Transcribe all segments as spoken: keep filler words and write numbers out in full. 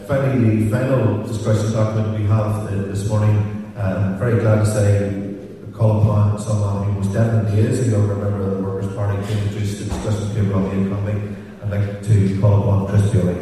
finally, the final discussion document we have uh, this morning, uh, I'm very glad to say, call upon someone who was definitely is a younger member of the Workers' Party to introduce the discussion paper on the economy. I'd like to call upon Chris Daly.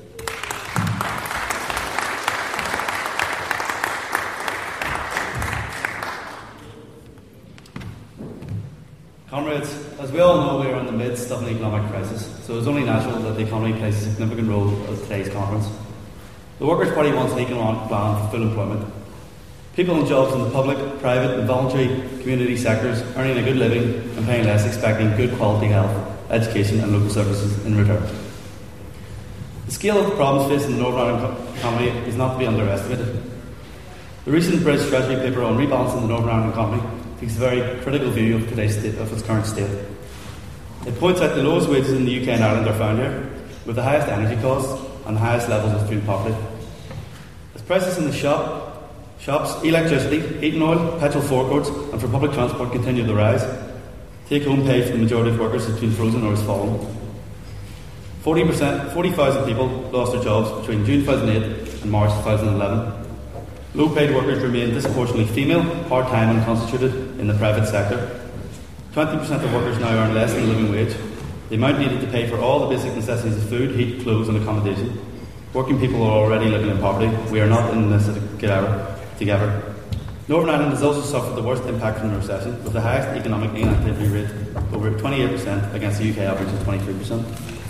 Comrades, as we all know, we are in the midst of an economic crisis, so it's only natural that the economy plays a significant role at today's conference. The Workers' Party wants an economic plan for full employment. People in jobs in the public, private and voluntary community sectors earning a good living and paying less, expecting good quality health, education and local services in return. The scale of the problems facing the Northern Ireland economy is not to be underestimated. The recent British Treasury paper on rebalancing the Northern Ireland economy takes a very critical view of today's state, of its current state. It points out the lowest wages in the U K and Ireland are found here, with the highest energy costs and the highest levels of food poverty. As prices in the shop Shops, electricity, heating oil, petrol forecourts and for public transport continue to rise, take-home pay for the majority of workers has been frozen or has fallen. forty percent, forty thousand people lost their jobs between June two thousand eight and March two thousand eleven. Low-paid workers remain disproportionately female, part-time and concentrated in the private sector. twenty percent of workers now earn less than the living wage. The amount needed to pay for all the basic necessities of food, heat, clothes and accommodation. Working people are already living in poverty. We are not in this together. together. Northern Ireland has also suffered the worst impact from the recession, with the highest economic inactivity rate, over twenty-eight percent against the U K average of twenty-three percent.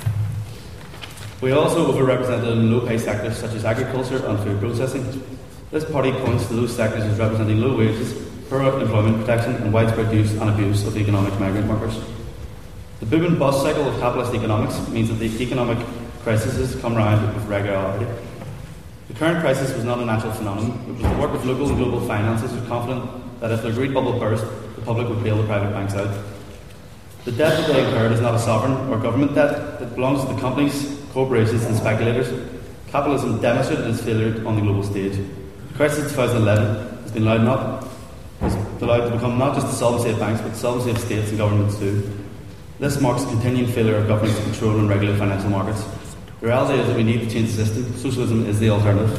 We are also overrepresented in low-pay sectors such as agriculture and food processing. This party points to those sectors as representing low wages, poor employment protection and widespread use and abuse of economic migrant workers. The boom and bust cycle of capitalist economics means that the economic crisis has come round with regularity. The current crisis was not a natural phenomenon. It was the work of local and global finances who were confident that if the greed bubble burst, the public would bail the private banks out. The debt that they incurred is not a sovereign or government debt. It belongs to the companies, corporations and speculators. Capitalism demonstrated its failure on the global stage. The crisis of twenty eleven has been allowed, not, has been allowed to become not just the solvency of banks, but the solvency of states and governments too. This marks a continuing failure of governments to control and regulate financial markets. The reality is that we need to change the system. Socialism is the alternative.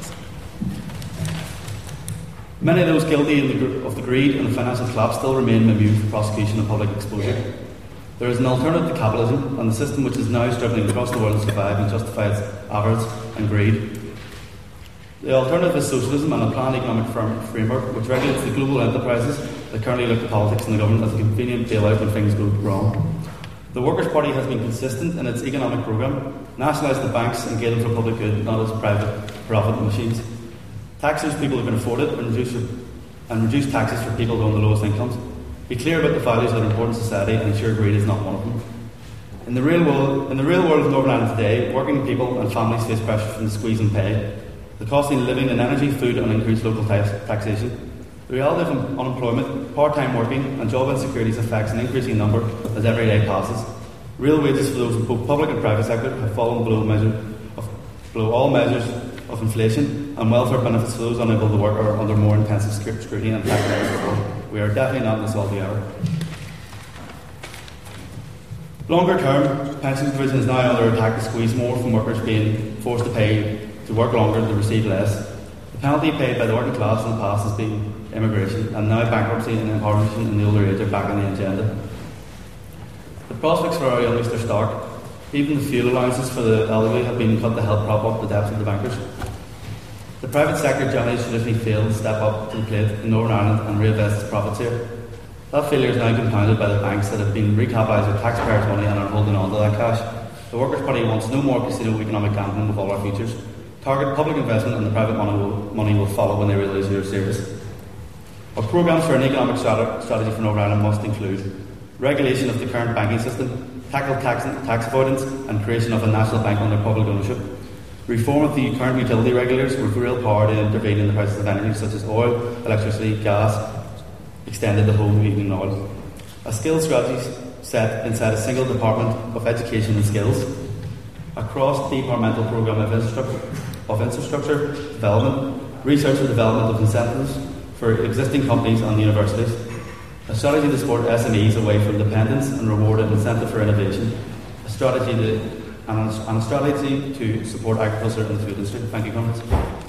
Many of those guilty in the, of the greed and the financial collapse still remain immune from prosecution and public exposure. There is an alternative to capitalism and the system which is now struggling across the world to survive and justify its avarice and greed. The alternative is socialism and a planned economic framework which regulates the global enterprises that currently look to politics and the government as a convenient bailout when things go wrong. The Workers' Party has been consistent in its economic programme, nationalise the banks and gain them for public good, not as private profit machines. Tax those people who can afford it and reduce, and reduce taxes for people who own the lowest incomes. Be clear about the values that are important to society and ensure greed is not one of them. In the real world, in the real world of Northern Ireland today, working people and families face pressure from the squeeze in pay, the costly living in energy, food and increased local tax- taxation. The reality of unemployment, part-time working and job insecurities affects an increasing number as every day passes. Real wages for those in both public and private sector have fallen below, measure of, below all measures of inflation, and welfare benefits for those unable to work are under more intensive scrutiny and tax before. We are definitely not in this altogether. Longer term, pension provision is now under attack to squeeze more from workers being forced to pay to work longer to receive less. The penalty paid by the working class in the past has been immigration, and now bankruptcy and impoverishment in the older age are back on the agenda. The prospects for our youngest are stark. Even the fuel allowances for the elderly have been cut to help prop up the debts of the bankers. The private sector generally traditionally failed to step up to the plate in Northern Ireland and reinvest its profits here. That failure is now compounded by the banks that have been recapitalised with taxpayers' money and are holding on to that cash. The Workers' Party wants no more casino economic gambling with all our futures. Target public investment and the private money will, money will follow when they realise your service. Our programmes for an economic strat- strategy for Northern Ireland must include regulation of the current banking system, tackle tax, tax avoidance and creation of a national bank under public ownership, reform of the current utility regulators with real power to intervene in the prices of energy such as oil, electricity, gas, extended to home heating and oil. A skills strategy set inside a single department of education and skills, a cross-departmental programme of infrastructure, of infrastructure development, research and development of incentives for existing companies and universities, a strategy to support S M Es away from dependence and reward an incentive for innovation, a strategy to and a, and a strategy to support agriculture and the food industry. Thank you, comrades.